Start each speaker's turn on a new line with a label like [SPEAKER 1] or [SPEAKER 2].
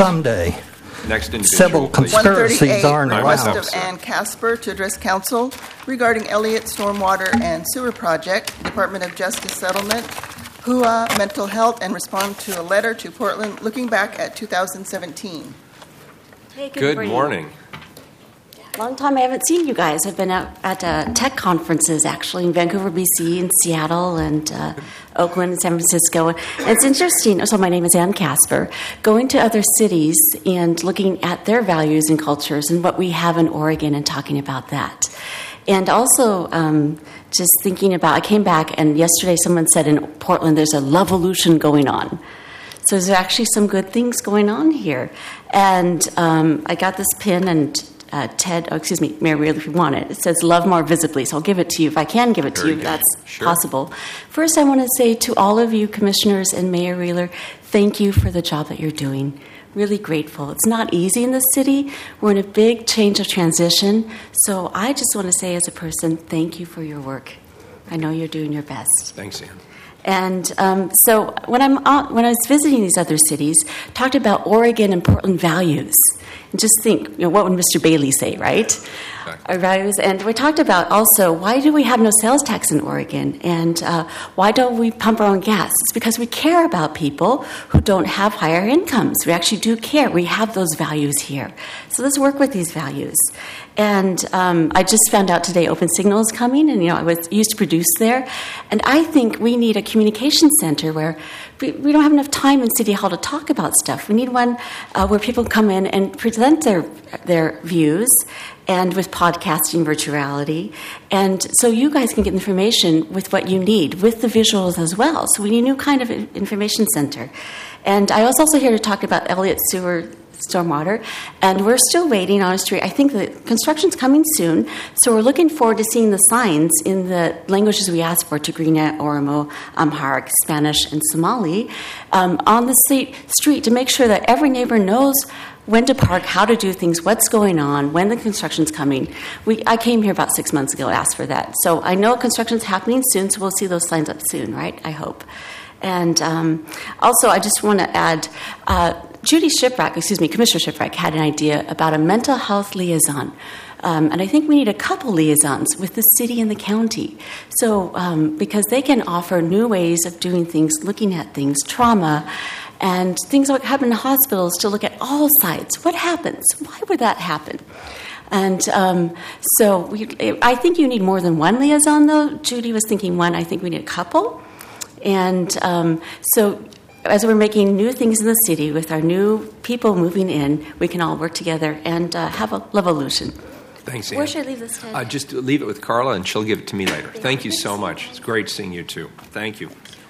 [SPEAKER 1] someday.
[SPEAKER 2] Next individual,
[SPEAKER 1] Civil
[SPEAKER 2] please.
[SPEAKER 1] conspiracies aren't
[SPEAKER 2] Time's
[SPEAKER 1] allowed.
[SPEAKER 2] up,
[SPEAKER 3] Request
[SPEAKER 2] sir.
[SPEAKER 3] of Ann Casper to address council regarding Elliott Stormwater and Sewer Project, Department of Justice Settlement, HUA Mental Health, and respond to a letter to Portland looking back at 2017.
[SPEAKER 4] Hey,
[SPEAKER 2] Good morning.
[SPEAKER 4] Long time I haven't seen you guys. I've been out at tech conferences, actually, in Vancouver, BC, and Seattle, and Oakland, and San Francisco. And it's interesting. So my name is Ann Casper. Going to other cities and looking at their values and cultures and what we have in Oregon and talking about that. And also just thinking about, I came back, and yesterday someone said in Portland there's a Lovolution going on. So there's actually some good things going on here. And I got this pin, and Mayor Wheeler, if you want it, it says love more visibly, so I'll give it to you if I can give it to you, if that's possible. First, I want to say to all of you commissioners and Mayor Wheeler, thank you for the job that you're doing. Really grateful. It's not easy in the city. We're in a big change of transition, so I just want to say as a person, thank you for your work. I know you're doing your best.
[SPEAKER 2] Thanks, Ann.
[SPEAKER 4] And so when I was visiting these other cities, talked about Oregon and Portland values. And just think, what would Mr. Bailey say, right?
[SPEAKER 2] Exactly.
[SPEAKER 4] Our values. And we talked about also, why do we have no sales tax in Oregon? And why don't we pump our own gas? It's because we care about people who don't have higher incomes. We actually do care. We have those values here. So let's work with these values. And I just found out today Open Signal is coming, and I used to produce there. And I think we need a communication center where we don't have enough time in City Hall to talk about stuff. We need one where people come in and present their views, and with podcasting, virtuality. And so you guys can get information with what you need, with the visuals as well. So we need a new kind of information center. And I was also here to talk about Elliott Sewer Stormwater, and we're still waiting on a street. I think the construction's coming soon, so we're looking forward to seeing the signs in the languages we asked for, Tigrinya, Oromo, Amharic, Spanish, and Somali, on the street to make sure that every neighbor knows when to park, how to do things, what's going on, when the construction's coming. I came here about 6 months ago to ask for that. So I know construction's happening soon, so we'll see those signs up soon, right? I hope. And also, I just want to add, Commissioner Shiprack had an idea about a mental health liaison. And I think we need a couple liaisons with the city and the county. So, because they can offer new ways of doing things, looking at things, trauma, and things that happen in hospitals to look at all sides. What happens? Why would that happen? And I think you need more than one liaison, though. Judy was thinking one. I think we need a couple. And so as we're making new things in the city with our new people moving in, we can all work together and have a Lovolution.
[SPEAKER 2] Thanks, Ann.
[SPEAKER 4] Where should I leave this, Ted?
[SPEAKER 2] Just leave it with Carla, and she'll give it to me later. Thank you so much. It's great seeing you, too. Thank you.